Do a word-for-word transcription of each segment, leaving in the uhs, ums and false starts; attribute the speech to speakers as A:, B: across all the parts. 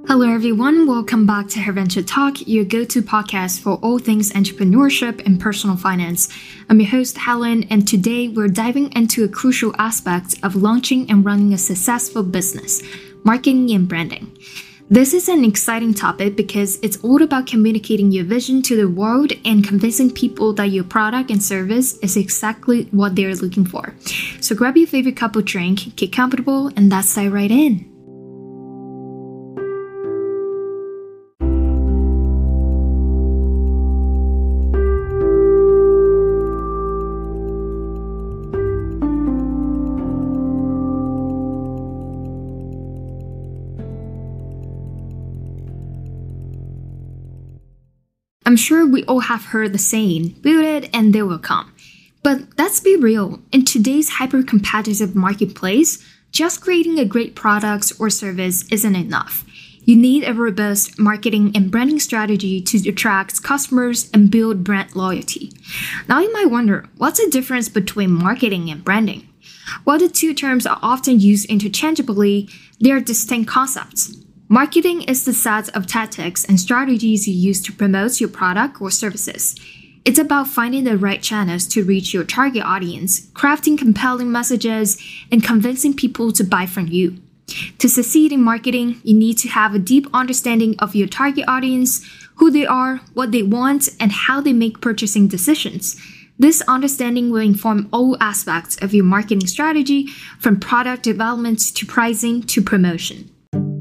A: Hello everyone, welcome back to Her Venture Talk, your go-to podcast for all things entrepreneurship and personal finance. I'm your host Helen, and today we're diving into a crucial aspect of launching and running a successful business, marketing and branding. This is an exciting topic because it's all about communicating your vision to the world and convincing people that your product and service is exactly what they're looking for. So grab your favorite cup of drink, get comfortable, and let's dive right in. I'm sure we all have heard the saying, build it and they will come. But let's be real, in today's hyper-competitive marketplace, just creating a great product or service isn't enough. You need a robust marketing and branding strategy to attract customers and build brand loyalty. Now you might wonder, what's the difference between marketing and branding? While the two terms are often used interchangeably, they are distinct concepts. Marketing is the set of tactics and strategies you use to promote your product or services. It's about finding the right channels to reach your target audience, crafting compelling messages, and convincing people to buy from you. To succeed in marketing, you need to have a deep understanding of your target audience, who they are, what they want, and how they make purchasing decisions. This understanding will inform all aspects of your marketing strategy, from product development to pricing to promotion.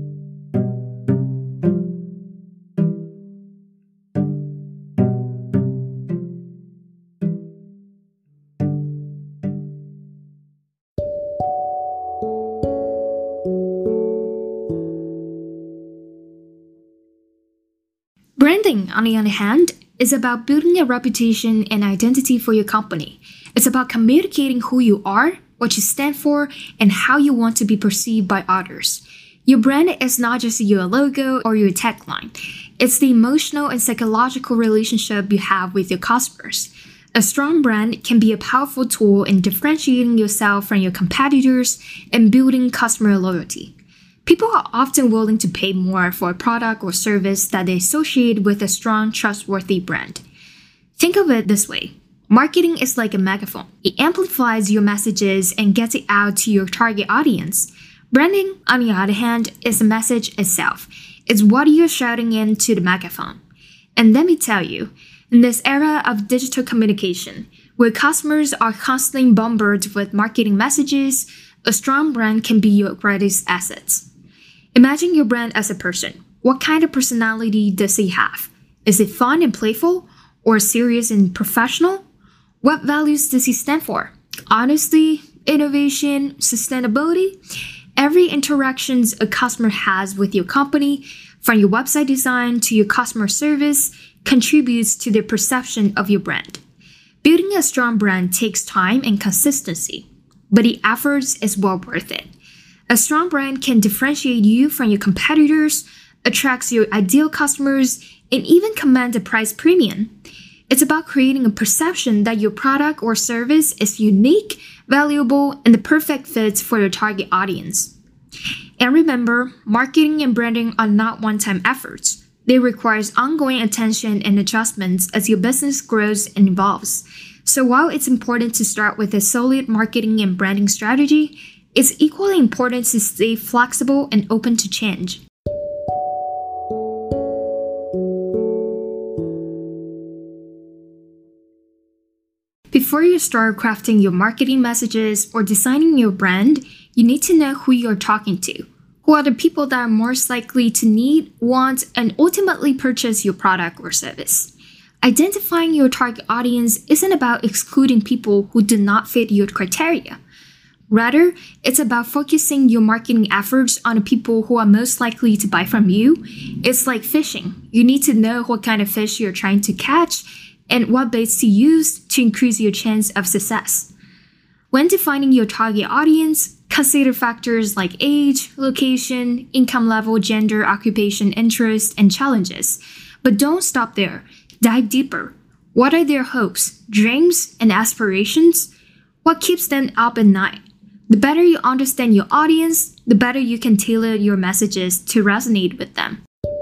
A: Branding, on the other hand, is about building a reputation and identity for your company. It's about communicating who you are, what you stand for, and how you want to be perceived by others. Your brand is not just your logo or your tagline. It's the emotional and psychological relationship you have with your customers. A strong brand can be a powerful tool in differentiating yourself from your competitors and building customer loyalty. People are often willing to pay more for a product or service that they associate with a strong, trustworthy brand. Think of it this way. Marketing is like a megaphone. It amplifies your messages and gets it out to your target audience. Branding, on the other hand, is the message itself. It's what you're shouting into the megaphone. And let me tell you, in this era of digital communication, where customers are constantly bombarded with marketing messages, a strong brand can be your greatest asset. Imagine your brand as a person. What kind of personality does he have? Is it fun and playful, or serious and professional? What values does he stand for? Honesty, innovation, sustainability? Every interaction a customer has with your company, from your website design to your customer service, contributes to their perception of your brand. Building a strong brand takes time and consistency, but the effort is well worth it. A strong brand can differentiate you from your competitors, attracts your ideal customers, and even command a price premium. It's about creating a perception that your product or service is unique, valuable, and the perfect fit for your target audience. And remember, marketing and branding are not one-time efforts. They require ongoing attention and adjustments as your business grows and evolves. So while it's important to start with a solid marketing and branding strategy, it's equally important to stay flexible and open to change. Before you start crafting your marketing messages or designing your brand, you need to know who you're talking to. Who are the people that are most likely to need, want, and ultimately purchase your product or service? Identifying your target audience isn't about excluding people who do not fit your criteria. Rather, it's about focusing your marketing efforts on the people who are most likely to buy from you. It's like fishing. You need to know what kind of fish you're trying to catch and what baits to use to increase your chance of success. When defining your target audience, consider factors like age, location, income level, gender, occupation, interest, and challenges. But don't stop there. Dive deeper. What are their hopes, dreams, and aspirations? What keeps them up at night? The better you understand your audience, the better you can tailor your messages to resonate with them.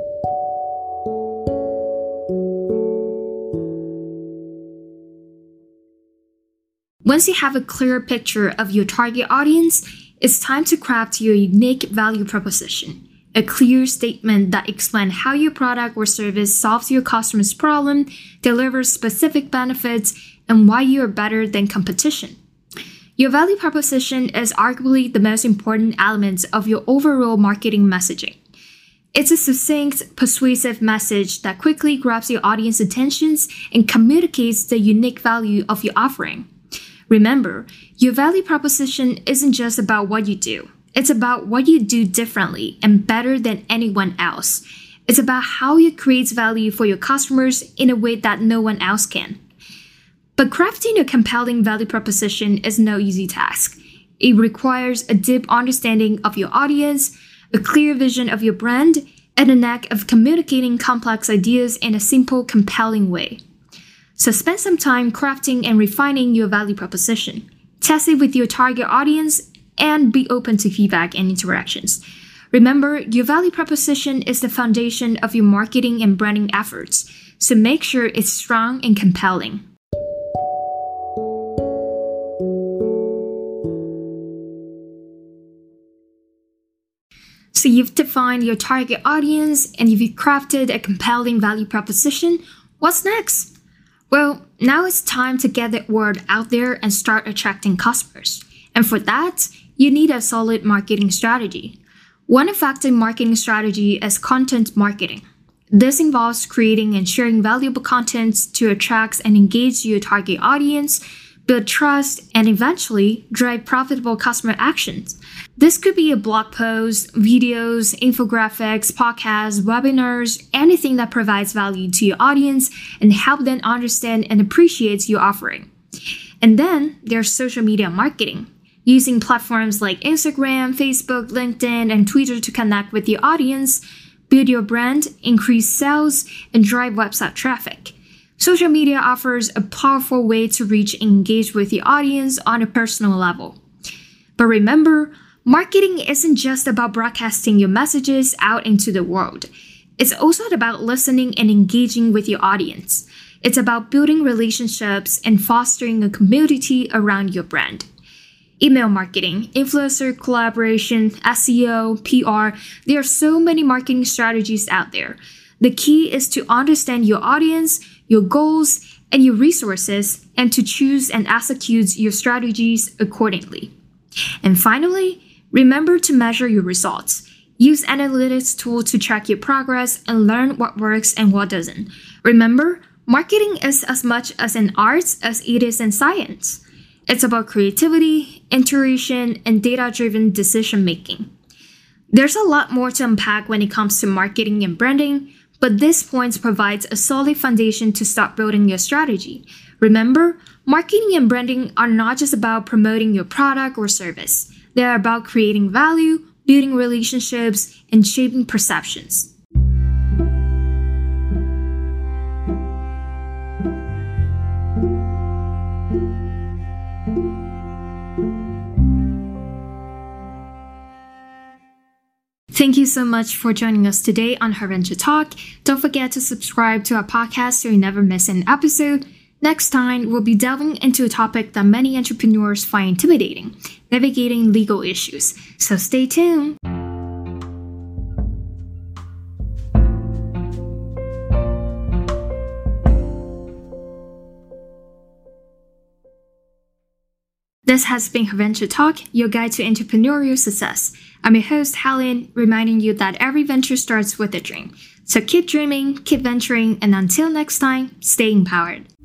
A: Once you have a clear picture of your target audience, it's time to craft your unique value proposition, a clear statement that explains how your product or service solves your customer's problem, delivers specific benefits, and why you are better than competition. Your value proposition is arguably the most important element of your overall marketing messaging. It's a succinct, persuasive message that quickly grabs your audience's attention and communicates the unique value of your offering. Remember, your value proposition isn't just about what you do. It's about what you do differently and better than anyone else. It's about how you create value for your customers in a way that no one else can. But crafting a compelling value proposition is no easy task. It requires a deep understanding of your audience, a clear vision of your brand, and a knack of communicating complex ideas in a simple, compelling way. So spend some time crafting and refining your value proposition. Test it with your target audience and be open to feedback and interactions. Remember, your value proposition is the foundation of your marketing and branding efforts, so make sure it's strong and compelling. So you've defined your target audience and you've crafted a compelling value proposition. What's next? Well, now it's time to get the word out there and start attracting customers. And for that, you need a solid marketing strategy. One effective marketing strategy is content marketing. This involves creating and sharing valuable content to attract and engage your target audience, build trust, and eventually drive profitable customer actions. This could be a blog post, videos, infographics, podcasts, webinars, anything that provides value to your audience and help them understand and appreciate your offering. And then there's social media marketing, using platforms like Instagram, Facebook, LinkedIn, and Twitter to connect with your audience, build your brand, increase sales, and drive website traffic. Social media offers a powerful way to reach and engage with your audience on a personal level. But remember, marketing isn't just about broadcasting your messages out into the world. It's also about listening and engaging with your audience. It's about building relationships and fostering a community around your brand. Email marketing, influencer collaboration, S E O, P R, there are so many marketing strategies out there. The key is to understand your audience, your goals, and your resources, and to choose and execute your strategies accordingly. And finally, remember to measure your results. Use analytics tools to track your progress and learn what works and what doesn't. Remember, marketing is as much as an art as it is in science. It's about creativity, intuition, and data-driven decision-making. There's a lot more to unpack when it comes to marketing and branding, but this point provides a solid foundation to start building your strategy. Remember, marketing and branding are not just about promoting your product or service. They are about creating value, building relationships, and shaping perceptions. Thank you so much for joining us today on Her Venture Talk. Don't forget to subscribe to our podcast so you never miss an episode. Next time, we'll be delving into a topic that many entrepreneurs find intimidating, navigating legal issues. So stay tuned. This has been Her Venture Talk, your guide to entrepreneurial success. I'm your host, Helen, reminding you that every venture starts with a dream. So keep dreaming, keep venturing, and until next time, stay empowered.